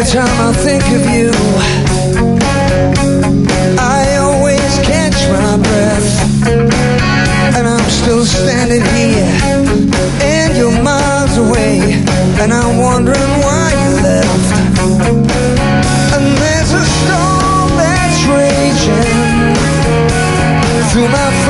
time I think of you, I always catch my breath, and I'm still standing here, and you're miles away, and I'm wondering why you left. And there's a storm that's raging through my